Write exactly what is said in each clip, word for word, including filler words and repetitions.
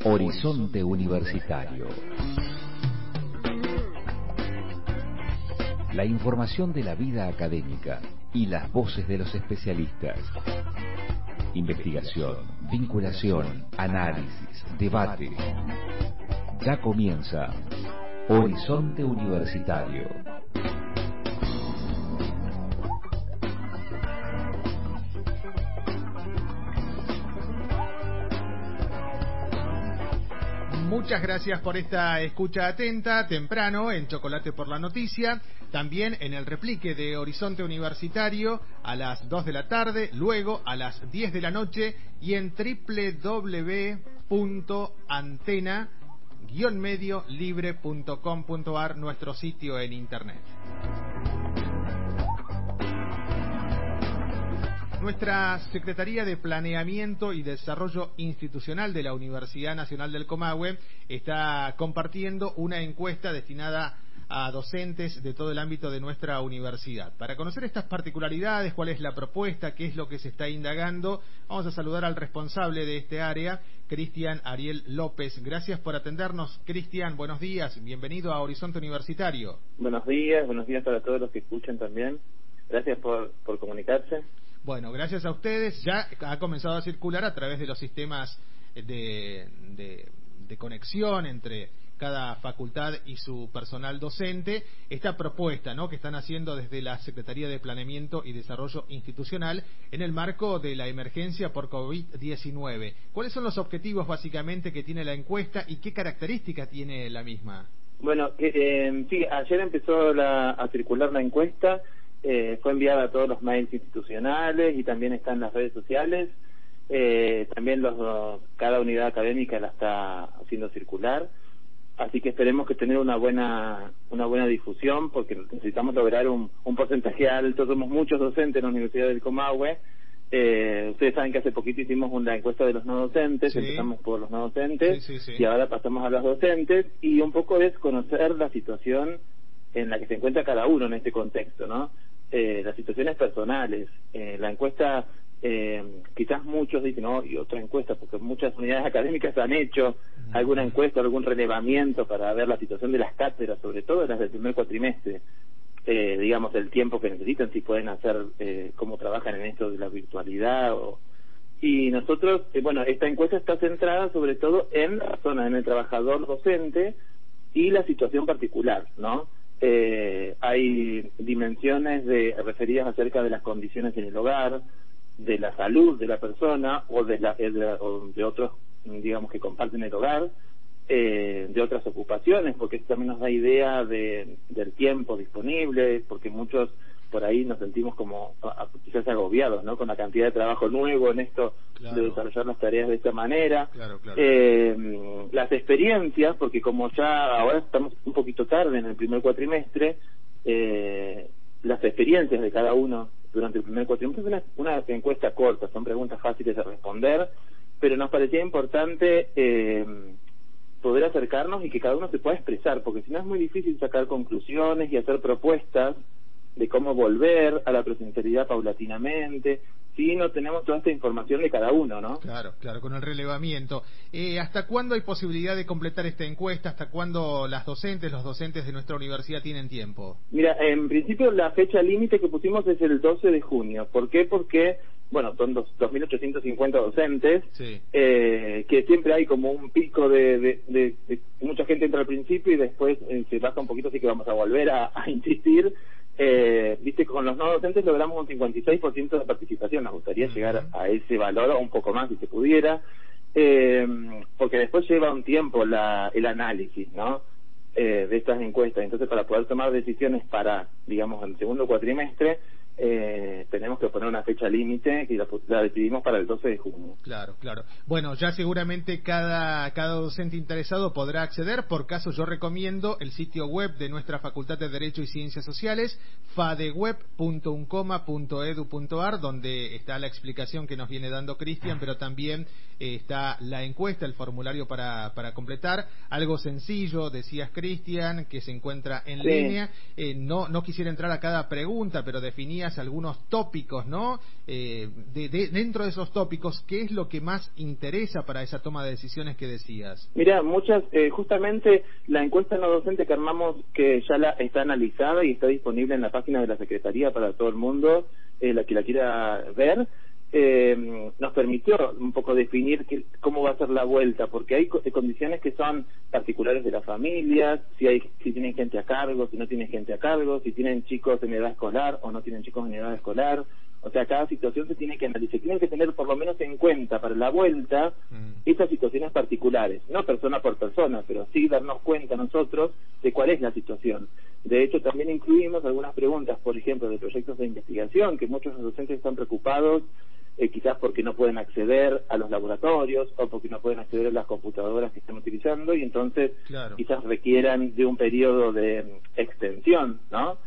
Horizonte Universitario. La información de la vida académica y las voces de los especialistas. Investigación, vinculación, análisis, debate. Ya comienza Horizonte Universitario. Muchas gracias por esta escucha atenta, temprano, en Chocolate por la Noticia, también en el replique de Horizonte Universitario a las dos de la tarde, luego a las diez de la noche y en doble u doble u doble u punto antena guion medio libre punto com punto a r, nuestro sitio en internet. Nuestra Secretaría de Planeamiento y Desarrollo Institucional de la Universidad Nacional del Comahue está compartiendo una encuesta destinada a docentes de todo el ámbito de nuestra universidad. Para conocer estas particularidades, cuál es la propuesta, qué es lo que se está indagando, vamos a saludar al responsable de este área, Cristian Ariel López. Gracias por atendernos, Cristian. Buenos días, bienvenido a Horizonte Universitario. Buenos días, buenos días para todos los que escuchan también. Gracias por, por comunicarse. Bueno, gracias a ustedes. Ya ha comenzado a circular a través de los sistemas de, de, de conexión entre cada facultad y su personal docente esta propuesta, ¿no?, que están haciendo desde la Secretaría de Planeamiento y Desarrollo Institucional en el marco de la emergencia por COVID diecinueve. ¿Cuáles son los objetivos básicamente que tiene la encuesta y qué características tiene la misma? Bueno, eh, sí, ayer empezó la, a circular la encuesta. Eh, fue enviada a todos los mails institucionales y también está en las redes sociales. Eh, también los, cada unidad académica la está haciendo circular. Así que esperemos que tener una buena una buena difusión, porque necesitamos lograr un, un porcentaje alto. Somos muchos docentes en la Universidad del Comahue. Eh, ustedes saben que hace poquito hicimos una encuesta de los no docentes, sí. Empezamos por los no docentes, sí, sí, sí. Y ahora pasamos a los docentes, y un poco es conocer la situación en la que se encuentra cada uno en este contexto, ¿no? Eh, las situaciones personales. Eh, la encuesta, eh, quizás muchos dicen, no, y otra encuesta, porque muchas unidades académicas han hecho alguna encuesta, algún relevamiento para ver la situación de las cátedras, sobre todo las del primer cuatrimestre, eh, digamos, el tiempo que necesitan, si pueden hacer, eh, cómo trabajan en esto de la virtualidad. O... Y nosotros, eh, bueno, esta encuesta está centrada sobre todo en la zona, en el trabajador docente y la situación particular, ¿no? Eh, hay dimensiones de referidas acerca de las condiciones en el hogar, de la salud de la persona o de, la, de, o de otros, digamos, que comparten el hogar, eh, de otras ocupaciones, porque esto también nos da idea de, del tiempo disponible, porque muchos por ahí nos sentimos como quizás agobiados, ¿no?, con la cantidad de trabajo nuevo en esto, claro, de desarrollar las tareas de esta manera. Claro, claro. Eh, las experiencias, porque como ya ahora estamos un poquito tarde en el primer cuatrimestre, eh, las experiencias de cada uno durante el primer cuatrimestre es una, una encuesta corta, son preguntas fáciles de responder, pero nos parecía importante eh, poder acercarnos y que cada uno se pueda expresar, porque si no es muy difícil sacar conclusiones y hacer propuestas de cómo volver a la presencialidad paulatinamente, si no tenemos toda esta información de cada uno, ¿no? Claro, claro, con el relevamiento. Eh, ¿Hasta cuándo hay posibilidad de completar esta encuesta? ¿Hasta cuándo las docentes, los docentes de nuestra universidad tienen tiempo? Mira, en principio la fecha límite que pusimos es el doce de junio. ¿Por qué? Porque, bueno, son dos mil ochocientos cincuenta docentes, sí. eh, que siempre hay como un pico de, de, de, de... Mucha gente entra al principio y después eh, se baja un poquito, así que vamos a volver a, a insistir. Eh, viste, con los no docentes logramos un cincuenta y seis por ciento de participación. Nos gustaría uh-huh. llegar a ese valor o un poco más si se pudiera, eh, porque después lleva un tiempo la, el análisis, ¿no?, eh, de estas encuestas. Entonces, para poder tomar decisiones para, digamos, el segundo cuatrimestre, eh, tenemos que poner una fecha límite y la, la decidimos para el doce de junio. Claro, claro. Bueno, ya seguramente cada cada docente interesado podrá acceder. Por caso, yo recomiendo el sitio web de nuestra Facultad de Derecho y Ciencias Sociales, fadeweb punto uncoma punto edu punto a r, donde está la explicación que nos viene dando Cristian, pero también eh, está la encuesta, el formulario para para completar. Algo sencillo, decías, Cristian, que se encuentra en sí. línea. Eh, no no quisiera entrar a cada pregunta, pero definía líneas, algunos tópicos, ¿no? Eh, de, de, dentro de esos tópicos, ¿qué es lo que más interesa para esa toma de decisiones que decías? Mira, muchas, eh, justamente la encuesta no docente que armamos, que ya la está analizada y está disponible en la página de la Secretaría para todo el mundo, eh, la que la quiera ver, eh, nos permitió un poco definir que, cómo va a ser la vuelta, porque hay co condiciones que son particulares de las familias, si hay si tienen gente a cargo, si no tienen gente a cargo, si tienen chicos en edad escolar o no tienen chicos en edad escolar. O sea, cada situación se tiene que analizar, tienen que tener por lo menos en cuenta para la vuelta mm. estas situaciones particulares, no persona por persona, pero sí darnos cuenta nosotros de cuál es la situación. De hecho, también incluimos algunas preguntas, por ejemplo, de proyectos de investigación, que muchos docentes están preocupados, eh, quizás porque no pueden acceder a los laboratorios o porque no pueden acceder a las computadoras que están utilizando y entonces claro. quizás requieran de un periodo de extensión, ¿no?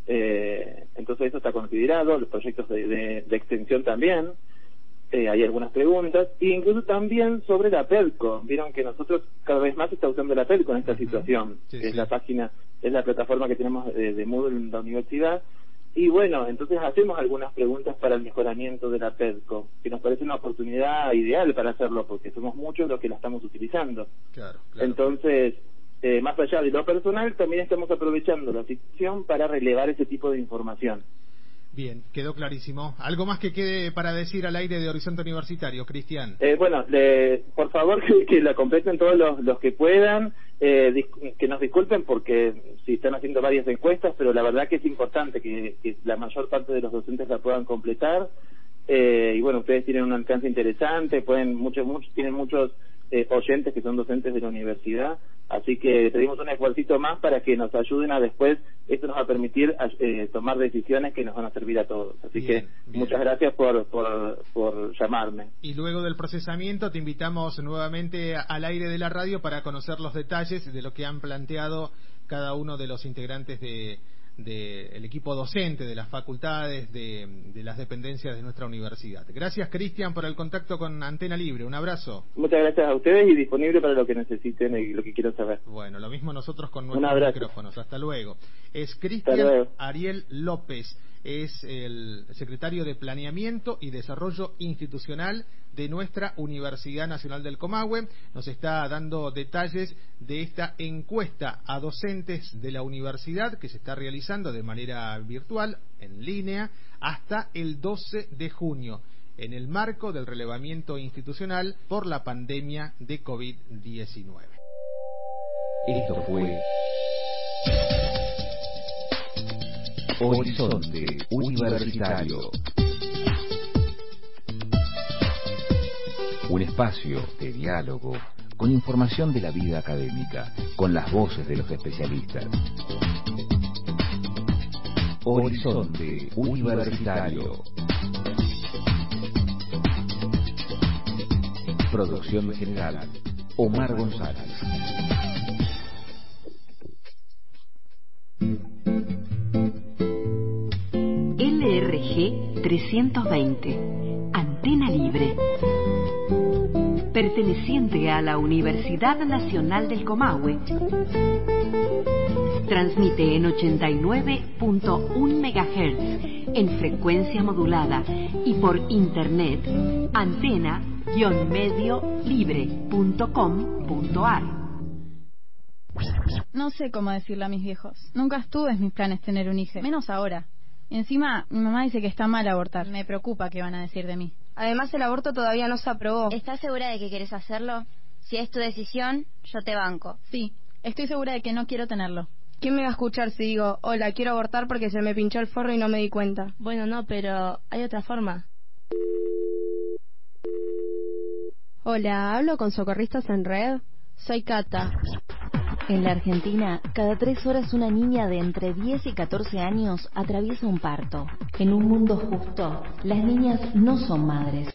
Eh, entonces eso está considerado, los proyectos de, de, de extensión también, eh, hay algunas preguntas, e incluso también sobre la PEDCO. Vieron que nosotros cada vez más se está usando la PEDCO en esta uh-huh. situación, sí, que sí. es la página, es la plataforma que tenemos de, de Moodle en la universidad, y bueno, entonces hacemos algunas preguntas para el mejoramiento de la PEDCO, que nos parece una oportunidad ideal para hacerlo, porque somos muchos los que la estamos utilizando. Claro, claro, entonces... Eh, más allá de lo personal, también estamos aprovechando la situación para relevar ese tipo de información. Bien, quedó clarísimo. ¿Algo más que quede para decir al aire de Horizonte Universitario, Cristian? Eh, bueno, le, por favor que, que la completen todos los, los que puedan, eh, que nos disculpen porque si están haciendo varias encuestas, pero la verdad que es importante que, que la mayor parte de los docentes la puedan completar. Eh, y bueno, ustedes tienen un alcance interesante, pueden muchos, muchos tienen muchos eh, oyentes que son docentes de la universidad, así que pedimos un esfuercito más para que nos ayuden a después, esto nos va a permitir eh, tomar decisiones que nos van a servir a todos, así bien, que bien. Muchas gracias por, por, por llamarme. Y luego del procesamiento te invitamos nuevamente al aire de la radio para conocer los detalles de lo que han planteado cada uno de los integrantes de del equipo docente, de las facultades, de, de las dependencias de nuestra universidad. Gracias, Cristian, por el contacto con Antena Libre. Un abrazo. Muchas gracias a ustedes y disponible para lo que necesiten y lo que quieran saber. Bueno, lo mismo nosotros con nuestros micrófonos. Hasta luego. Es Cristian Ariel López, es el secretario de Planeamiento y Desarrollo Institucional de nuestra Universidad Nacional del Comahue. Nos está dando detalles de esta encuesta a docentes de la universidad que se está realizando de manera virtual, en línea, hasta el doce de junio, en el marco del relevamiento institucional por la pandemia de COVID diecinueve. Esto fue Horizonte Universitario. Un espacio de diálogo con información de la vida académica, con las voces de los especialistas. Horizonte Universitario. Producción general, Omar González. L R G trescientos veinte, Antena Libre. Perteneciente a la Universidad Nacional del Comahue. Transmite en ochenta y nueve punto uno megahertz en frecuencia modulada y por internet antena guion medio libre punto com punto ar. No sé cómo decirle a mis viejos. Nunca estuve en mis planes tener un hijo, menos ahora. Encima, mi mamá dice que está mal abortar. Me preocupa qué van a decir de mí. Además, el aborto todavía no se aprobó. ¿Estás segura de que querés hacerlo? Si es tu decisión, yo te banco. Sí, estoy segura de que no quiero tenerlo. ¿Quién me va a escuchar si digo, hola, quiero abortar porque se me pinchó el forro y no me di cuenta? Bueno, no, pero hay otra forma. Hola, ¿hablo con Socorristas en Red? Soy Cata. En la Argentina, cada tres horas una niña de entre diez y catorce años atraviesa un parto. En un mundo justo, las niñas no son madres.